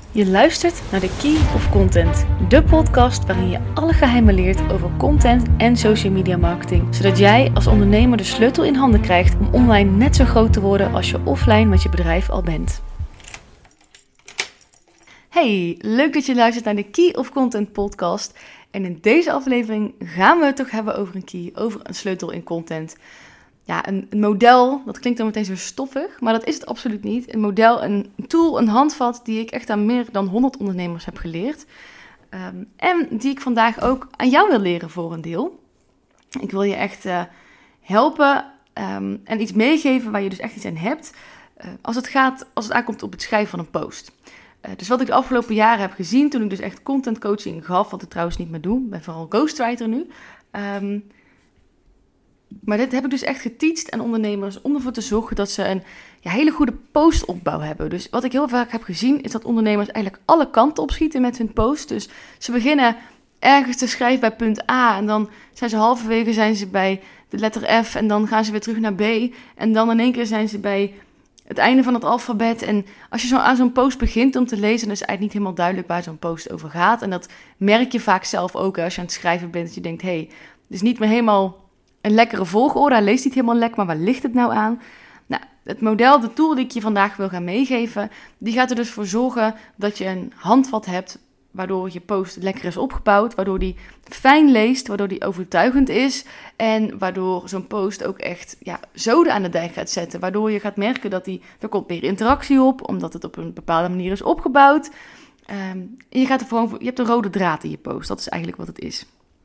Je luistert naar de Key of Content, de podcast waarin je alle geheimen leert over content en social media marketing, zodat jij als ondernemer de sleutel in handen krijgt om online net zo groot te worden als je offline met je bedrijf al bent. Hey, leuk dat je luistert naar de Key of Content podcast. En in deze aflevering gaan we het toch hebben over een key, over een sleutel in content. Ja, een model, dat klinkt dan meteen zo stoffig, maar dat is het absoluut niet. Een model, een tool, een handvat die ik echt aan meer dan 100 ondernemers heb geleerd. En die ik vandaag ook aan jou wil leren voor een deel. Ik wil je echt helpen en iets meegeven waar je dus echt iets aan hebt. Als het aankomt op het schrijven van een post. Dus wat ik de afgelopen jaren heb gezien toen ik dus echt content coaching gaf, wat ik trouwens niet meer doe. Ik ben vooral ghostwriter nu. Maar dit heb ik dus echt geteacht aan ondernemers om ervoor te zorgen dat ze een hele goede postopbouw hebben. Dus wat ik heel vaak heb gezien is dat ondernemers eigenlijk alle kanten opschieten met hun post. Dus ze beginnen ergens te schrijven bij punt A en dan zijn ze halverwege bij de letter F en dan gaan ze weer terug naar B. En dan in één keer zijn ze bij het einde van het alfabet. En als je zo aan zo'n post begint om te lezen, dan is het eigenlijk niet helemaal duidelijk waar zo'n post over gaat. En dat merk je vaak zelf ook als je aan het schrijven bent. Dat je denkt, het is niet meer helemaal een lekkere volgorde. Hij leest niet helemaal lekker, maar waar ligt het nou aan? Nou, het model, de tool die ik je vandaag wil gaan meegeven, die gaat er dus voor zorgen dat je een handvat hebt, waardoor je post lekker is opgebouwd, waardoor die fijn leest, waardoor die overtuigend is en waardoor zo'n post ook echt zoden aan de dijk gaat zetten, waardoor je gaat merken dat er komt meer interactie op, omdat het op een bepaalde manier is opgebouwd. Je hebt een rode draad in je post, dat is eigenlijk wat het is.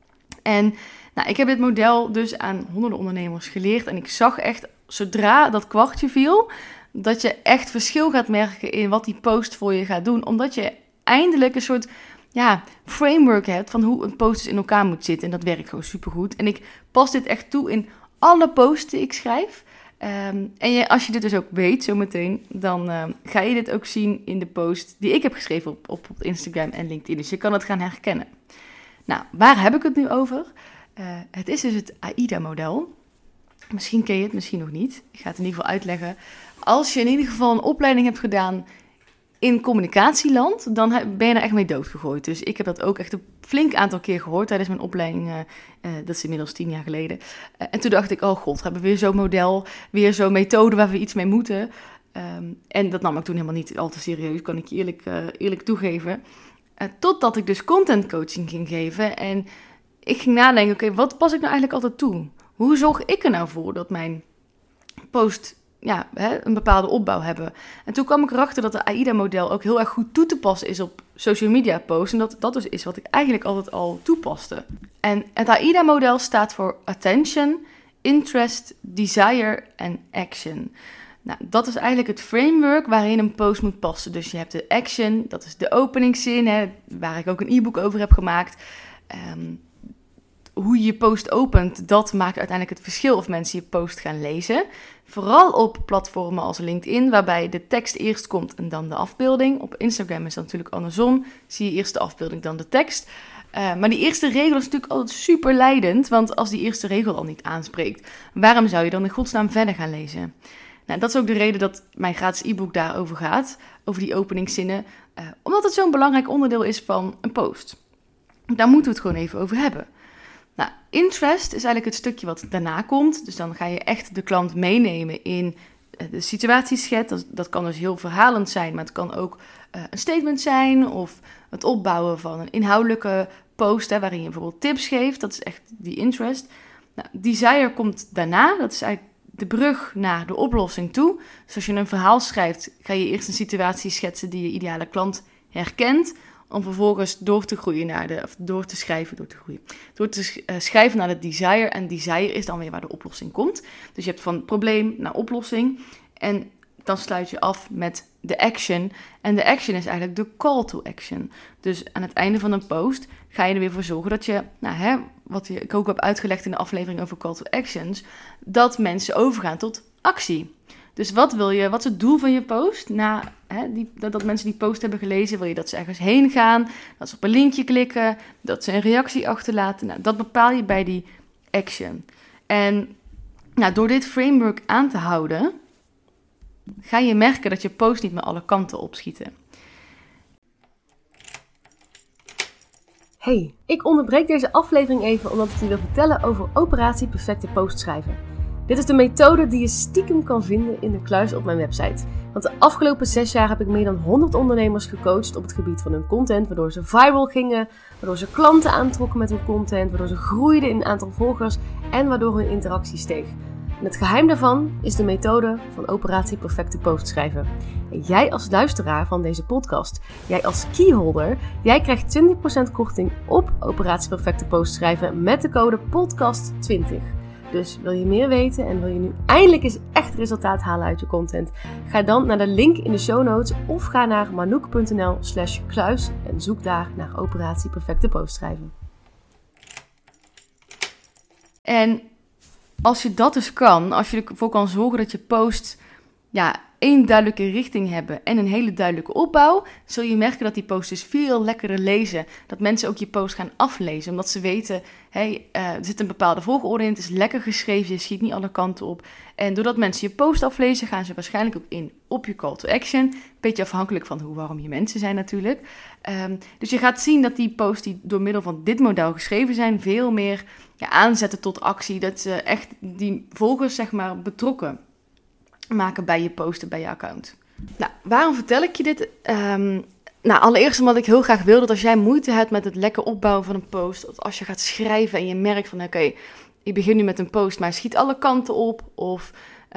En ik heb dit model dus aan honderden ondernemers geleerd en ik zag echt, zodra dat kwartje viel, dat je echt verschil gaat merken in wat die post voor je gaat doen, omdat je eindelijk een soort framework hebt van hoe een post in elkaar moet zitten. En dat werkt gewoon supergoed. En ik pas dit echt toe in alle posts die ik schrijf. Als je dit dus ook weet zometeen, dan ga je dit ook zien in de post die ik heb geschreven op Instagram en LinkedIn. Dus je kan het gaan herkennen. Nou, waar heb ik het nu over? Het is dus het AIDA-model. Misschien ken je het, misschien nog niet. Ik ga het in ieder geval uitleggen. Als je in ieder geval een opleiding hebt gedaan in communicatieland, dan ben je er echt mee doodgegooid. Dus ik heb dat ook echt een flink aantal keer gehoord tijdens mijn opleiding. Dat is inmiddels 10 jaar geleden. En toen dacht ik, oh god, we hebben weer zo'n model, weer zo'n methode waar we iets mee moeten. En dat nam ik toen helemaal niet al te serieus, kan ik je eerlijk toegeven. Totdat ik dus content coaching ging geven en ik ging nadenken, oké, wat pas ik nou eigenlijk altijd toe? Hoe zorg ik er nou voor dat mijn post een bepaalde opbouw hebben? En toen kwam ik erachter dat de AIDA-model ook heel erg goed toe te passen is op social media posts. En dat dus is wat ik eigenlijk altijd al toepaste. En het AIDA-model staat voor Attention, Interest, Desire en Action. Nou, dat is eigenlijk het framework waarin een post moet passen. Dus je hebt de action, dat is de openingszin, waar ik ook een e-book over heb gemaakt. Hoe je je post opent, dat maakt uiteindelijk het verschil of mensen je post gaan lezen. Vooral op platformen als LinkedIn, waarbij de tekst eerst komt en dan de afbeelding. Op Instagram is dat natuurlijk andersom. Zie je eerst de afbeelding, dan de tekst. Maar die eerste regel is natuurlijk altijd super leidend, want als die eerste regel al niet aanspreekt, waarom zou je dan in godsnaam verder gaan lezen? Nou, dat is ook de reden dat mijn gratis e-book daarover gaat, over die openingszinnen, omdat het zo'n belangrijk onderdeel is van een post. Daar moeten we het gewoon even over hebben. Nou, interest is eigenlijk het stukje wat daarna komt. Dus dan ga je echt de klant meenemen in de situatieschets. Dat kan dus heel verhalend zijn, maar het kan ook een statement zijn of het opbouwen van een inhoudelijke post, waarin je bijvoorbeeld tips geeft. Dat is echt die interest. Nou, desire komt daarna. Dat is eigenlijk de brug naar de oplossing toe. Dus als je een verhaal schrijft, ga je eerst een situatie schetsen die je ideale klant herkent, om vervolgens door te schrijven naar de desire. En desire is dan weer waar de oplossing komt. Dus je hebt van probleem naar oplossing. En dan sluit je af met de action. En de action is eigenlijk de call to action. Dus aan het einde van een post ga je er weer voor zorgen dat je, wat ik ook heb uitgelegd in de aflevering over call to actions, dat mensen overgaan tot actie. Dus wat is het doel van je post? Dat mensen die post hebben gelezen, wil je dat ze ergens heen gaan, dat ze op een linkje klikken, dat ze een reactie achterlaten. Nou, dat bepaal je bij die action. En door dit framework aan te houden, ga je merken dat je post niet meer alle kanten opschieten. Hey, ik onderbreek deze aflevering even omdat ik je wil vertellen over Operatie Perfecte Post schrijven. Dit is de methode die je stiekem kan vinden in de kluis op mijn website. Want de afgelopen 6 jaar heb ik meer dan 100 ondernemers gecoacht op het gebied van hun content, waardoor ze viral gingen, waardoor ze klanten aantrokken met hun content, waardoor ze groeiden in aantal volgers en waardoor hun interactie steeg. En het geheim daarvan is de methode van Operatie Perfecte Post schrijven. En jij als luisteraar van deze podcast, jij als keyholder, jij krijgt 20% korting op Operatie Perfecte Post schrijven met de code podcast20. Dus wil je meer weten en wil je nu eindelijk eens echt resultaat halen uit je content? Ga dan naar de link in de show notes of ga naar manouk.nl/kluis en zoek daar naar Operatie Perfecte Post schrijven. En als je dat dus kan, als je ervoor kan zorgen dat je posts één duidelijke richting hebben en een hele duidelijke opbouw, zul je merken dat die posts dus veel lekkerder lezen. Dat mensen ook je post gaan aflezen, omdat ze weten, er zit een bepaalde volgorde in, het is lekker geschreven, je schiet niet alle kanten op. En doordat mensen je post aflezen, gaan ze waarschijnlijk ook in op je call to action. Beetje afhankelijk van hoe warm je mensen zijn natuurlijk. Dus je gaat zien dat die posts die door middel van dit model geschreven zijn, veel meer aanzetten tot actie. Dat ze echt die volgers betrokken maken bij je posten, bij je account. Nou, waarom vertel ik je dit? Allereerst omdat ik heel graag wil dat als jij moeite hebt met het lekker opbouwen van een post, of als je gaat schrijven en je merkt van oké, ik begin nu met een post, maar schiet alle kanten op, of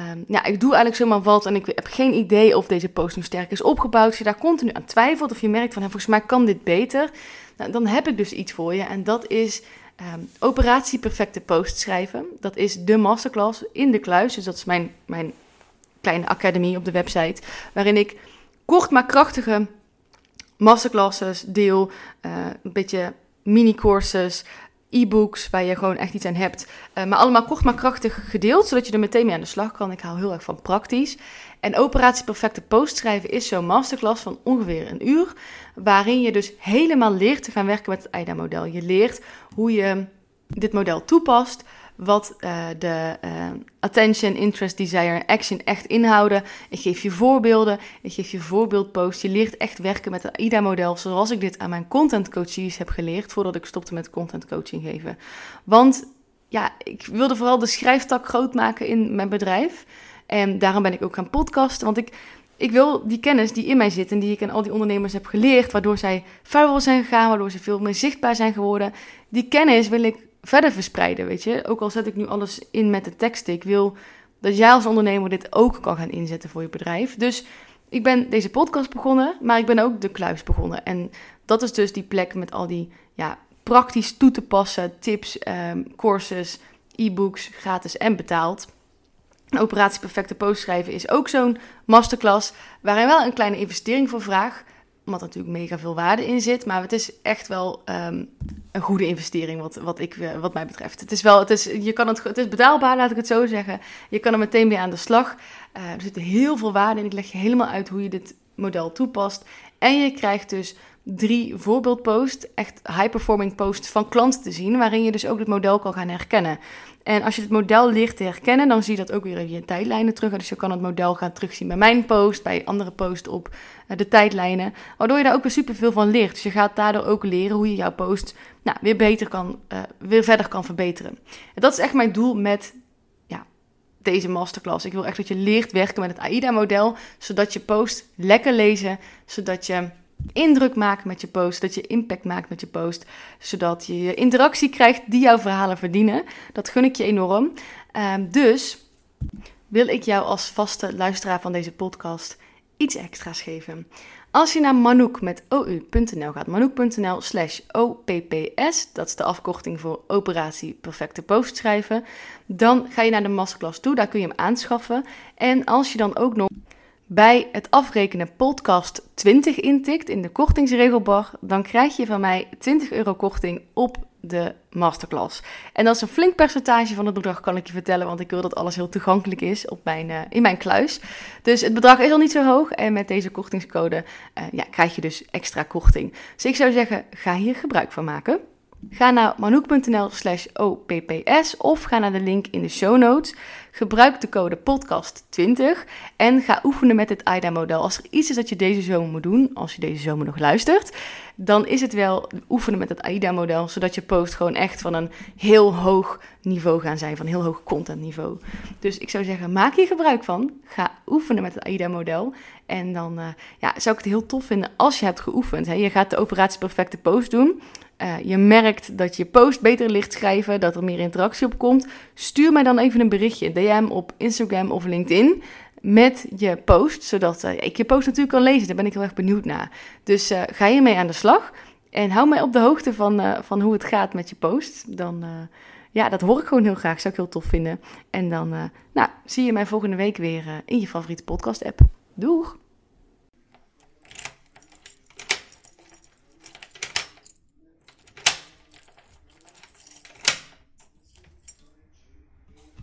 ik doe eigenlijk zomaar wat en ik heb geen idee of deze post nu sterk is opgebouwd. Als je daar continu aan twijfelt of je merkt van volgens mij kan dit beter, dan heb ik dus iets voor je en dat is Operatie Perfecte Post schrijven. Dat is de masterclass in de kluis, dus dat is mijn kleine academie op de website, waarin ik kort maar krachtige masterclasses deel, een beetje mini-courses, e-books waar je gewoon echt iets aan hebt, maar allemaal kort maar krachtig gedeeld, zodat je er meteen mee aan de slag kan. Ik hou heel erg van praktisch. En Operatie Perfecte Post schrijven is zo'n masterclass van ongeveer 1 uur, waarin je dus helemaal leert te gaan werken met het AIDA-model. Je leert hoe je dit model toepast, wat de attention, interest, desire, action echt inhouden. Ik geef je voorbeelden, ik geef je voorbeeldposts. Je leert echt werken met het AIDA-model zoals ik dit aan mijn content coaches heb geleerd voordat ik stopte met content coaching geven. Want ik wilde vooral de schrijftak groot maken in mijn bedrijf. En daarom ben ik ook gaan podcasten, want ik wil die kennis die in mij zit en die ik aan al die ondernemers heb geleerd, waardoor zij viral zijn gegaan, waardoor ze veel meer zichtbaar zijn geworden, die kennis wil ik verder verspreiden, weet je. Ook al zet ik nu alles in met de teksten. Ik wil dat jij als ondernemer dit ook kan gaan inzetten voor je bedrijf. Dus ik ben deze podcast begonnen, maar ik ben ook de kluis begonnen. En dat is dus die plek met al die praktisch toe te passen tips, courses, e-books, gratis en betaald. Operatie Perfecte Post schrijven is ook zo'n masterclass, waarin wel een kleine investering voor vraag, omdat er natuurlijk mega veel waarde in zit, maar het is echt wel een goede investering wat mij betreft. Het is betaalbaar, laat ik het zo zeggen. Je kan er meteen mee aan de slag. Er zit heel veel waarde in. Ik leg je helemaal uit hoe je dit model toepast. En je krijgt dus 3 voorbeeldposts, echt high-performing posts van klanten te zien, waarin je dus ook het model kan gaan herkennen. En als je het model leert te herkennen, dan zie je dat ook weer in je tijdlijnen terug. Dus je kan het model gaan terugzien bij mijn post, bij andere posts op de tijdlijnen, waardoor je daar ook weer superveel van leert. Dus je gaat daardoor ook leren hoe je jouw post weer verder kan verbeteren. En dat is echt mijn doel met deze masterclass. Ik wil echt dat je leert werken met het AIDA-model, zodat je post lekker lezen, zodat je indruk maakt met je post, dat je impact maakt met je post, zodat je interactie krijgt die jouw verhalen verdienen. Dat gun ik je enorm. Dus wil ik jou als vaste luisteraar van deze podcast iets extra's geven. Als je naar Manouk met ou.nl gaat, manouk.nl/opps, dat is de afkorting voor Operatie Perfecte Post schrijven, dan ga je naar de masterclass toe, daar kun je hem aanschaffen. En als je dan ook nog bij het afrekenen podcast 20 intikt in de kortingsregelbar, dan krijg je van mij €20 korting op de masterclass. En dat is een flink percentage van het bedrag, kan ik je vertellen, want ik wil dat alles heel toegankelijk is in mijn kluis. Dus het bedrag is al niet zo hoog en met deze kortingscode krijg je dus extra korting. Dus ik zou zeggen, ga hier gebruik van maken. Ga naar manouk.nl/opps of ga naar de link in de show notes. Gebruik de code podcast20 en ga oefenen met het AIDA-model. Als er iets is dat je deze zomer moet doen, als je deze zomer nog luistert, dan is het wel oefenen met het AIDA-model, zodat je post gewoon echt van een heel hoog niveau gaan zijn, van een heel hoog contentniveau. Dus ik zou zeggen, maak hier gebruik van. Ga oefenen met het AIDA-model. En dan zou ik het heel tof vinden als je hebt geoefend. Hè. Je gaat de operatie perfecte post doen. Je merkt dat je post beter ligt schrijven, dat er meer interactie op komt. Stuur mij dan even een berichtje, DM op Instagram of LinkedIn met je post, zodat ik je post natuurlijk kan lezen. Daar ben ik heel erg benieuwd naar. Dus ga hiermee aan de slag en hou mij op de hoogte van hoe het gaat met je post. Dan, dat hoor ik gewoon heel graag, zou ik heel tof vinden. En dan zie je mij volgende week weer in je favoriete podcast app. Doeg!